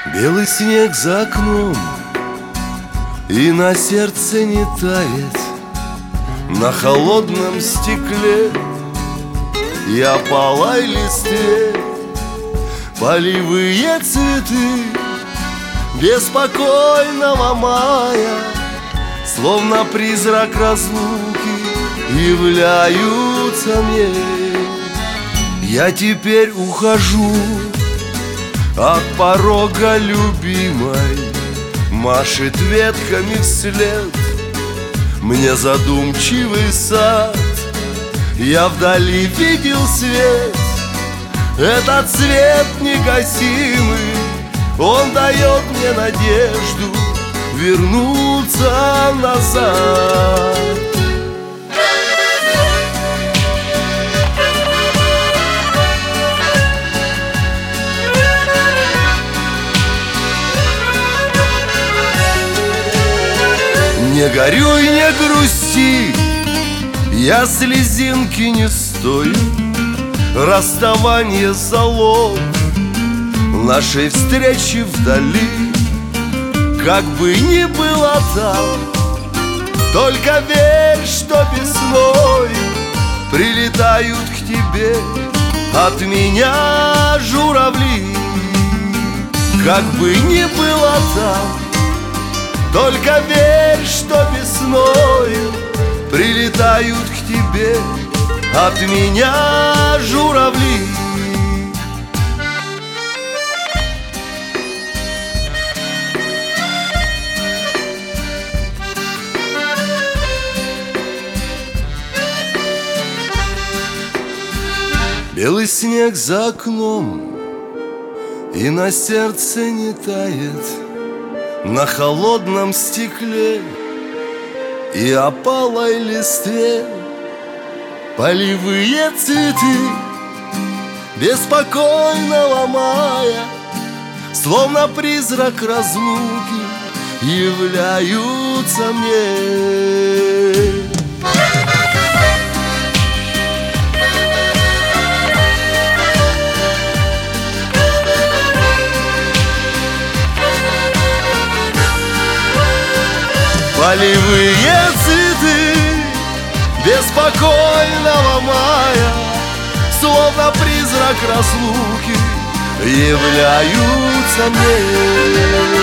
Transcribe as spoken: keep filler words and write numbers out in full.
Белый снег за окном, и на сердце не тает. На холодном стекле и опалой листве полевые цветы беспокойного мая, словно призрак разлуки, являются мне. Я теперь ухожу от порога любимой, машет ветками вслед мне задумчивый сад. Я вдали видел свет, этот свет негасимый, он дает мне надежду вернуться назад. Не горюй, не грусти, я слезинки не стою. Расставание залог нашей встречи вдали. Как бы ни было там, только верь, что весной прилетают к тебе от меня журавли. Как бы ни было там, только верь, что весной прилетают к тебе от меня журавли. Белый снег за окном, и на сердце не тает. На холодном стекле и опалой листве полевые цветы беспокойного мая, словно призрак разлуки, являются мне. Полевые цветы беспокойного мая, словно призрак разлуки, являются мне.